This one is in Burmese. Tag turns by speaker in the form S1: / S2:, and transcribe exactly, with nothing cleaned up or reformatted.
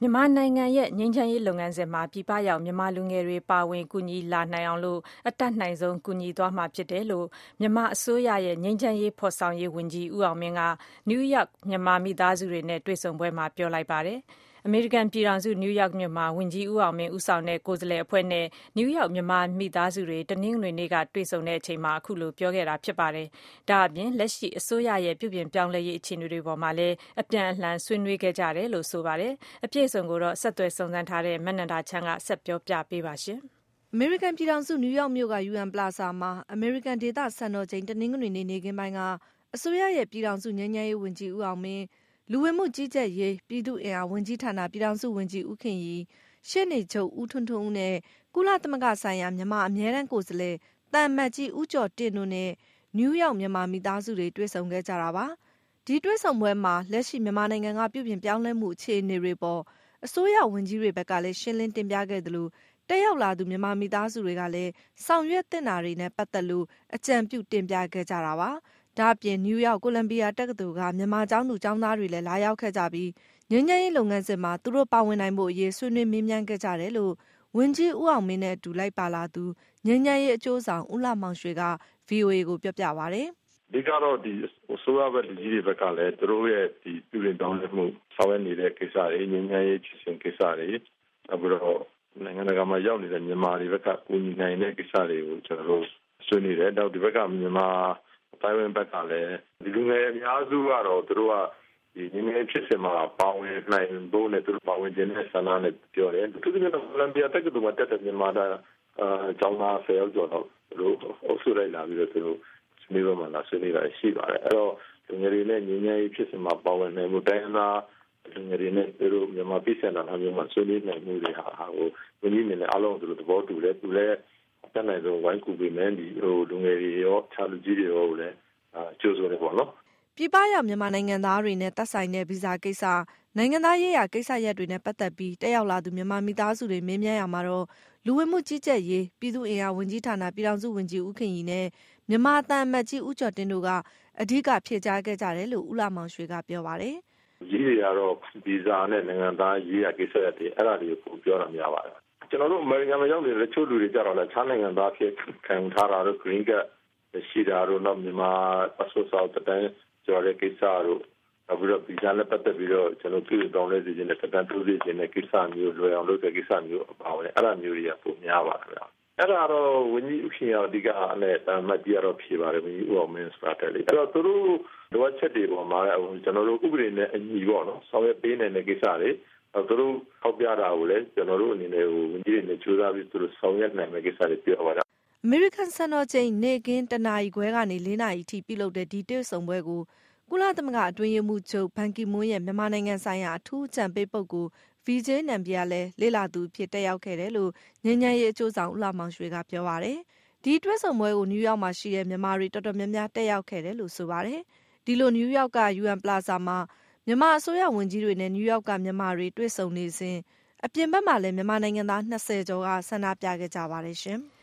S1: မြန်မာနိုင်ငံရဲ့ငြိမ်းချမ်းရေးလုပ်ငန်းစဉ်မှာပြည်ပရောက်မြန်မာလူငယ်တွေပါဝင်ကူညီလာနိုင်အောင်လို့အတတ်နိုင်ဆုံးကူညီသွားမှာဖြစ်တယ်လို့မြန်မာအစိုးရရဲ့ငြိမ်းချမ်းရေးဖော်ဆောင်ရေးဝန်ကြီးဦးအောင်မင်းကနယူးယောက်မြန်မာမိသားစုတွေနဲ့တွေ့ဆုံပွဲမှာပြောလိုက်ပါတယ်။အမေရိကန်ပြည်ထောင်စုနယူးယောက်မြို့မှာဝန်ကြီးဦးအောင်မင်းဦးဆောင်တဲ့ကိုယ်စားလှယ်အဖွဲ့နဲ့နယူးယောက်မြန်မာမိသားစုတွေတနင်္ဂနွေနေ့ကတွေ့ဆုံတဲ့အချိန်မှာအခုလိုပြောခဲ့တာဖြစ်ပါတယ်။ဒါအပြင်လက်ရှိအစိုးရရဲ့ပြုပြင်ပြောင်းလဲရေးအခြေအနေတွေပေါ်မှာလည်းအပြန်အလှန်ဆွေးနွေးခဲ့ကြတယ်လို့ဆိုပါတယ်။အပြည့်အစုံကိုတော့ဆက်သွယ်စုံစမ်းထားတဲ့မနန္ဒာချမ်းကဆက်ပြောပြပေးပါရှင်
S2: ။အမေရိကန်ပြည်ထောင်စုနယူးယောက်မြို့က ယူအန် Plaza မှာအမေရိကန်ဒေသစံတော်ချိန်တနင်္ဂနွေနေ့နေ့ခင်းပိုင်းကအစိုးရရဲ့ပြည်ထောင်စုငြိမ်းချမ်းရေးဝန်ကြီးဦးအောင်မင်းလူဝင်မှုကြီးကြပ်ရေးပြည်သူ့အင်အားဝန်ကြီးဌာနပြည်ထောင်စုဝန်ကြီးဦးခင်ရီရှေ့နေချုပ်ဦးထွန်းထွန်းဦးနဲ့ကုလသမဂ္ဂဆိုင်ရာမြန်မာအမြဲတမ်းကိုယ်စားလှယ်တန်မတ်ကြီးဦးကျော်တင့်တို့နဲ့နယူးယောက်မြန်မာမိသားစုတွေတွေ့ဆုံခဲ့ကြတာပါ။ဒီတွေ့ဆုံပွဲမှာလက်ရှိမြန်မာနိုင်ငံကပြုပြင်ပြောင်းလဲမှုအခြေအနေတွေပေါ်အစိုးရဝန်ကြီးတွေဘက်ကလည်းရှင်းလင်းတင်ပြခဲ့တယ်လို့တက်ရောက်လာသူမြန်မာမိသားစုတွေကလည်းဆောင်ရွက်တင်တာတွေနဲ့ပတ်သက်လို့အကြံပြုတင်ပြခဲ့ကြတာပါ။ဒါ့အပြင်နယူးယောက်ကိုလံဘီယာတက္ကသိုလ်ကမြန်မာကျောင်းသူကျောင်းသားတွေလည်းလာရောက်ခဲ့ကြပြီးငြိမ်းချမ်းရေးလုပ်ငန်းစဉ်မှာသူတို့ပါဝင်နိုင်ဖို့အရေးဆွေးနွေးမေးမြန်းခဲ့ကြတယ်လို့ဝန်ကြီးဦးအောင်မင်းနဲ့အတူလိုက်ပါလာသူငြိမ်းချမ်းရေးအကျိုးဆောင်ဦးလှမောင်ရွှေက ဗွီအိုအေ ကိုပြောပြပါတယ်
S3: ။ဒီကတော့ဒီဆိုရဘက်လူကြီးတွေဘက်ကလည်းသူတို့ရဲ့ဒီပြည်တွင်းတောင်းတမှုဆောင်ရွက်နေတဲ့ကိစ္စတွေငြိမ်းချမ်းရေးဖြစ်စဉ်ကိစ္စတွေအခုတော့နိုင်ငံတကာမှာရောက်နေတဲ့မြန်မာတွေဘက်ကကူညီနိုင်တဲ့ကိစ္စတွေကိုကျွန်တော်တို့ဆွေးနွေးတယ်။နောက်ဒီဘက်ကမြန်မာတိုင်းဝင်ဘက်ကလည်းဒီလူငယ်အများစုကတော့သူတို့ကဒီငြိမ်းချမ်းရေးဖြစ်စဉ်မှာပါဝင်နိုင်ဖို့နဲ့သူတို့ပါဝင်ခြင်းနဲ့ဆန္ဒနဲ့ပြောတယ်။သူတို့ကတော့ကိုလံဘီယာတက္ကသိုလ်မှာတက်တဲ့မြန်မာသားအဲကျောင်းသားဆယ်ယောက်ကျော်တော့သူတို့အုပ်စုလိုက်လာပြီးတော့သူတို့ဆွေးနွေးပွဲမှာလာဆွေးနွေးတာရှိပါတယ်။အဲတော့လူငယ်တွေနဲ့ငြိမ်းချမ်းရေးဖြစ်စဉ်မှာပါဝင်နိုင်မှုတိုင်းသားလူငယ်တွေနဲ့သူတို့မြန်မာပြည်စံတော်မျိုးမှာဆွေးနွေးနိုင်မှုတွေဟာဟိုဝန်ကြီးနေနဲ့အားလုံးသူတို့သဘောတူတယ်။သူလည်းတတ်နိုင်ဆုံးဝိုင်းကူပေးမယ်ဒီဟိုလူငယ်တွေရောခြားလူကြီးတွေရောလည်းအာကျိုးဆိုတယ်ပေါ့နော်
S2: ။ပြည်ပရောက်မြန်မာနိုင်ငံသားတွေနဲ့သက်ဆိုင်တဲ့ဗီဇာကိစ္စနိုင်ငံသားရေးရာကိစ္စရပ်တွေနဲ့ပတ်သက်ပြီးတက်ရောက်လာသူမြန်မာမိသားစုတွေမေးမြန်းရမှာတော့လူဝင်မှုကြီးကြပ်ရေးပြည်သူ့အင်အားဝန်ကြီးဌာနပြည်ထောင်စုဝန်ကြီးဦးခင်ရီနဲ့မြန်မာတန်မတ်ကြီးဦးကျော်တင်တို့ကအဓိကဖြေကြားခဲ့ကြတယ်လို့ဦးလှမောင်ရွှေကပြောပါတယ်
S3: ။ကြီးတွေကတော့ဗီဇာနဲ့နိုင်ငံသားရေးရာကိစ္စရပ်တွေအဲ့ဒါတွေကိုပြောတာများပါတယ်။ကျွန်တော်တို့အမေရိကန်မှာရောက်နေတဲ့ချို့လူတွေကြတော့လည်းခြားနိုင်ငံသားဖြစ်ခံထားတာတို့ green card ရှိတာတို့နောက်မြန်မာ passport စာအုပ်တိုင်းကျော်တဲ့ကိစ္စတို့နောက်ပြီးတော့ဗီဇာနဲ့ပတ်သက်ပြီးတော့ကျွန်တော်ပြည်တော်လဲစီခြင်းနဲ့တန်တိုးစီခြင်းနဲ့ကိစ္စမျိုးလွယ်အောင်လုပ်တဲ့ကိစ္စမျိုးအပါဝင်အဲ့ဒါမျိုးတွေကပုံများပါခင်ဗျာအဲ့ဒါတော့ဝင်းကြီးဥခင်ရအဓိကနဲ့တမတ်ကြီးကတော့ဖြေပါတယ်ဝင်းကြီးဦးအောင်မင်းစတာတယ်လေအဲ့တော့သူတို့လိုအပ်ချက်တွေပေါ်မှာကျွန်တော်တို့ဥပဒေနဲ့အညီပေါ့နော်ဆောင်ရွက်ပေးနိုင်တဲ့ကိစ္စတွေသူတို့ဟောက်ပြတာကိုလည်းကျွန်တော်တို့အနေနဲ့ဝင်းကြီးတွေနဲ့ကြိုးစားပြီးသူတို့ဆောင်ရွက်နိုင်မယ့်ကိစ္စတွေပြောပါတာ
S2: အမေရိကန်စံတော်ချိန်နေ့ကင်းတနာရီခွဲကနေလေးနာရီအထိပြုလုပ်တဲ့ဒီတွေ့ဆုံပွဲကိုကုလသမဂ္ဂအတွင်းရေးမှူးချုပ်ဘန်ကီမွန်းရဲ့မြန်မာနိုင်ငံဆိုင်ရာအထူးအကြံပေးပုဂ္ဂိုလ် ဗီဂျေ နမ်ဘီယာလည်းလေ့လာသူဖြစ်တက်ရောက်ခဲ့တယ်လို့ငြိမ်းချမ်းရေးအကျိုးဆောင်ဦးလှမောင်ရွှေကပြောပါတယ်။ဒီတွေ့ဆုံပွဲကိုနယူးယောက်မှာရှိတဲ့မြန်မာတွေတော်တော်များများတက်ရောက်ခဲ့တယ်လို့ဆိုပါတယ်။ဒီလိုနယူးယောက်က ယူအန် Plaza မှာမြန်မာအစိုးရဝန်ကြီးတွေနဲ့နယူးယောက်ကမြန်မာတွေတွေ့ဆုံနေစဉ်အပြင်ဘက်မှာလည်းမြန်မာနိုင်ငံသားနှစ်ဆယ်ကျော်ကဆန္ဒပြခဲ့ကြပါတယ်ရှင်။